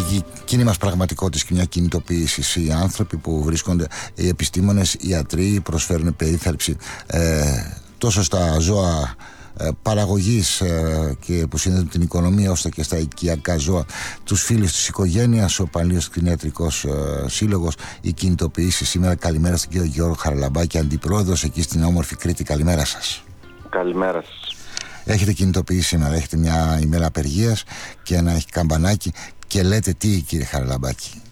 κοινή μας πραγματικότητα και μια κινητοποίηση. Οι άνθρωποι που βρίσκονται, οι επιστήμονες, οι ιατροί, προσφέρουν περίθαλψη τόσο στα ζώα παραγωγής και που συνδέουν την οικονομία, ώστε και στα οικιακά ζώα, τους φίλους της οικογένειας, ο Πανελλήνιος Κτηνιατρικός Σύλλογος, η κινητοποίηση σήμερα. Καλημέρα στον κύριο Γιώργο Χαραλαμπάκη, αντιπρόεδρος εκεί στην όμορφη Κρήτη. Καλημέρα σας. Καλημέρα σας. Έχετε κινητοποιήσει σήμερα, έχετε μια ημέρα απεργίας και ένα έχει καμπανάκι και λέτε τι, κύριε Χαραλαμπάκη?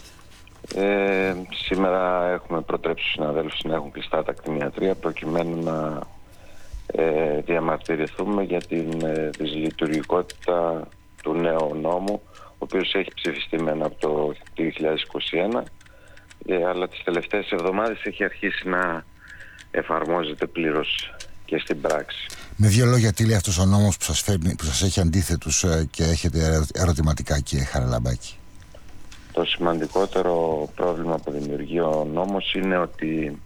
Σήμερα έχουμε προτρέψει στους συναδέλφους να έχουν κλειστά τα κτηνιατρία προκειμένου να διαμαρτυρηθούμε για την δυσλειτουργικότητα του νέου νόμου, ο οποίος έχει ψηφιστεί μεν από το 2021, αλλά τις τελευταίες εβδομάδες έχει αρχίσει να εφαρμόζεται πλήρως και στην πράξη. Με δύο λόγια, τι λέει αυτός ο νόμος που σας έχει αντίθετους και έχετε ερωτηματικά, κύριε Χαραλαμπάκη? Το σημαντικότερο πρόβλημα που δημιουργεί ο νόμος είναι ότι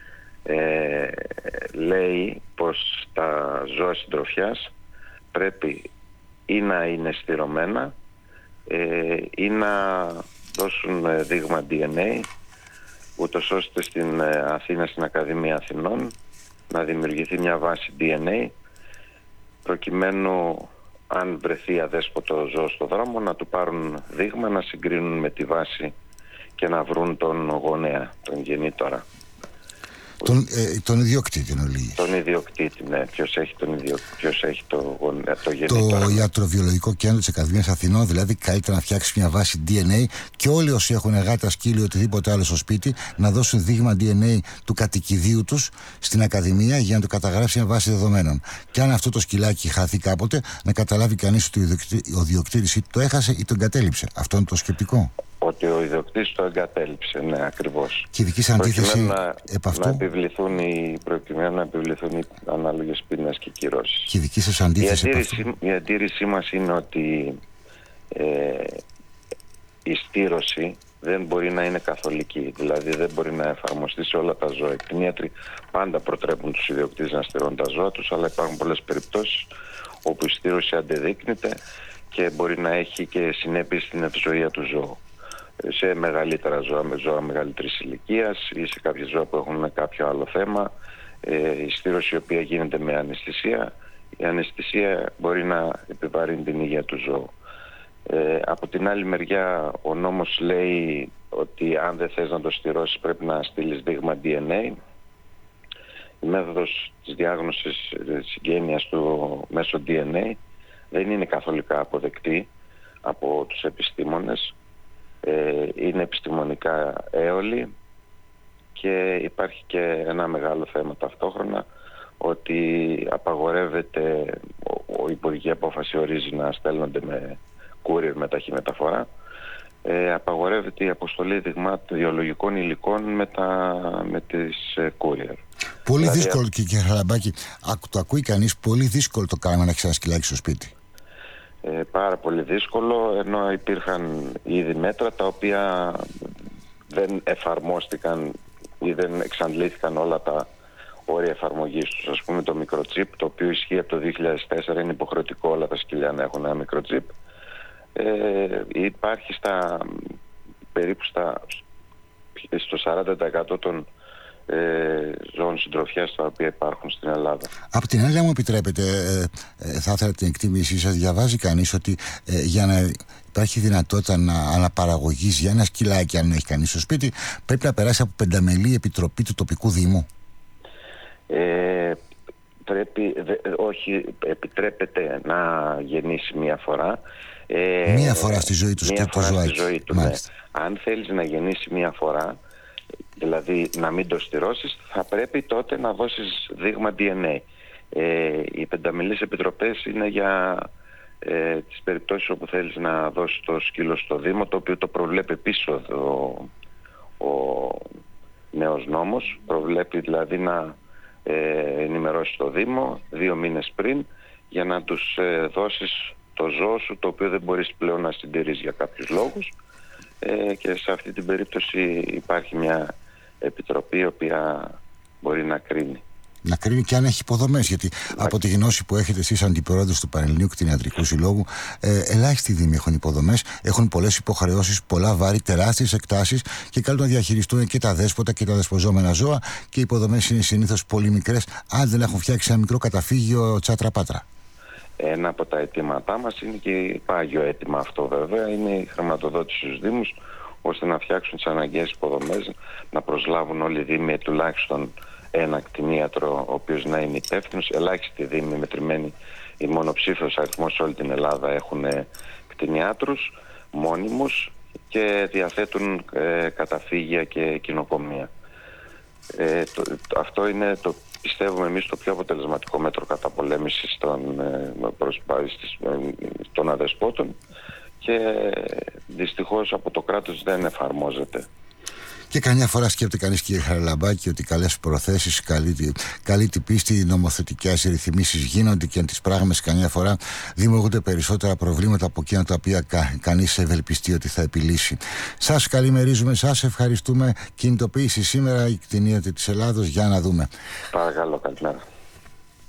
λέει πως τα ζώα συντροφιάς πρέπει ή να είναι στηρωμένα ή να δώσουν δείγμα DNA, ούτως ώστε στην Αθήνα, στην Ακαδημία Αθηνών, να δημιουργηθεί μια βάση DNA, προκειμένου αν βρεθεί αδέσποτο ζώο στο δρόμο να του πάρουν δείγμα, να συγκρίνουν με τη βάση και να βρουν τον γονέα, τον γεννήτορα. Τον ιδιοκτήτη εννοεί. Τον ιδιοκτήτη, ναι. Ποιος έχει το γεννήτορα. Το Ιατροβιολογικό Κέντρο της Ακαδημίας Αθηνών, δηλαδή, καλύτερα να φτιάξει μια βάση DNA και όλοι όσοι έχουν γάτα, σκύλι, οτιδήποτε άλλο στο σπίτι, να δώσουν δείγμα DNA του κατοικιδίου τους στην Ακαδημία για να το καταγράψει μια βάση δεδομένων. Και αν αυτό το σκυλάκι χαθεί κάποτε, να καταλάβει κανείς ότι ο ιδιοκτήτης ή το έχασε ή τον κατέληψε. Αυτό είναι το σκεπτικό. Ότι ο ιδιοκτήτης το εγκατέλειψε, ναι, ακριβώς. Και η δική σας αντίθεση επ' αυτού? Προκειμένου να επιβληθούν οι ανάλογες ποινές και κυρώσεις. Και η δική σας αντίθεση επ' αυτού? Η αντίρρησή μας είναι ότι η στήρωση δεν μπορεί να είναι καθολική. Δηλαδή δεν μπορεί να εφαρμοστεί σε όλα τα ζώα. Οι κτηνίατροι πάντα προτρέπουν τους ιδιοκτήτες να στηρώνουν τα ζώα τους, αλλά υπάρχουν πολλές περιπτώσεις όπου η στήρωση αντεδείκνυται και μπορεί να έχει και συνέπειες στην ευζοία του ζώου. Σε μεγαλύτερα ζώα, με ζώα μεγαλύτερης ηλικίας ή σε κάποια ζώα που έχουν κάποιο άλλο θέμα, η στήρωση η οποία γίνεται με αναισθησία, η αναισθησία μπορεί να επιβαρύνει την υγεία του ζώου. Από την άλλη μεριά ο νόμος λέει ότι αν δεν θες να το στηρώσεις πρέπει να στείλεις δείγμα DNA. Η μέθοδος της διάγνωσης συγγένειας του μέσω DNA δεν είναι καθολικά αποδεκτή από τους επιστήμονες. Είναι επιστημονικά έολη και υπάρχει και ένα μεγάλο θέμα ταυτόχρονα, ότι απαγορεύεται, η υπουργική απόφαση ορίζει να στέλνονται με courier, με ταχύ μεταφορά, απαγορεύεται η αποστολή δειγματιολογικών υλικών με τις courier. Πολύ δηλαδή, δύσκολο, κύριε Χαραλαμπάκη, το ακούει κανείς, πολύ δύσκολο το κάνουμε να έχει ένα σκυλάκι στο σπίτι. Πάρα πολύ δύσκολο, ενώ υπήρχαν ήδη μέτρα τα οποία δεν εφαρμόστηκαν ή δεν εξαντλήθηκαν όλα τα όρια εφαρμογής τους. Ας πούμε το μικροτσίπ, το οποίο ισχύει από το 2004, είναι υποχρεωτικό όλα τα σκυλιά να έχουν ένα μικροτσίπ. Υπάρχει περίπου στο 40% των ζώων συντροφιάς τα οποία υπάρχουν στην Ελλάδα. Από την άλλη, αν μου επιτρέπετε, θα ήθελα την εκτίμησή σας. Διαβάζει κανείς ότι για να υπάρχει δυνατότητα αναπαραγωγής για ένα σκυλάκι, αν έχει κανείς στο σπίτι, πρέπει να περάσει από πενταμελή επιτροπή του τοπικού δήμου. Όχι, επιτρέπεται να γεννήσει μία φορά. Μία φορά στη ζωή του, ναι. Αν θέλεις να γεννήσει μία φορά, δηλαδή να μην το στηρώσεις, θα πρέπει τότε να δώσεις δείγμα DNA. Οι πενταμελείς επιτροπές είναι για τις περιπτώσεις όπου θέλεις να δώσεις το σκύλο στο Δήμο, το οποίο το προβλέπει επίσης ο νέος νόμος. Προβλέπει δηλαδή να ενημερώσεις το Δήμο 2 μήνες πριν για να τους δώσεις το ζώο σου, το οποίο δεν μπορείς πλέον να συντηρείς για κάποιους λόγους, και σε αυτή την περίπτωση υπάρχει μια επιτροπή η οποία μπορεί να κρίνει. Να κρίνει και αν έχει υποδομές. Γιατί από τη γνώση που έχετε εσείς, αντιπρόεδρος του Πανελληνίου Κτηνιατρικού Συλλόγου, ελάχιστοι δήμοι έχουν υποδομές, έχουν πολλές υποχρεώσεις, πολλά βάρη, τεράστιες εκτάσεις και καλούν να διαχειριστούν και τα δέσποτα και τα δεσποζόμενα ζώα. Και οι υποδομές είναι συνήθως πολύ μικρές, αν δεν έχουν φτιάξει ένα μικρό καταφύγιο τσάτρα-πάτρα. Ένα από τα αιτήματά μας είναι και πάγιο αίτημα αυτό, βέβαια, είναι η χρηματοδότηση στους Δήμους, ώστε να φτιάξουν τις αναγκαίες υποδομές, να προσλάβουν όλοι οι Δήμοι τουλάχιστον ένα κτηνίατρο, ο οποίος να είναι υπεύθυνος. Ελάχιστοι Δήμοι, μετρημένοι η μονοψήφιος αριθμός σε όλη την Ελλάδα, έχουν κτηνιάτρους μόνιμους και διαθέτουν καταφύγια και κοινοκομεία. Αυτό είναι, πιστεύουμε εμείς, το πιο αποτελεσματικό μέτρο καταπολέμησης των αδεσπότων και δυστυχώς από το κράτος δεν εφαρμόζεται. Και καμιά φορά σκέφτεται κανείς, κύριε Χαραλαμπάκη, ότι καλές προθέσεις, καλή την πίστη, νομοθετικές ρυθμίσεις γίνονται και αν τις πράγματι καμιά φορά δημιουργούνται περισσότερα προβλήματα από εκείνα τα οποία κανείς ευελπιστεί ότι θα επιλύσει. Σας καλημερίζουμε, σας ευχαριστούμε. Κινητοποίηση σήμερα η κτηνίατροι της Ελλάδος. Για να δούμε. Παρακαλώ, καλημέρα.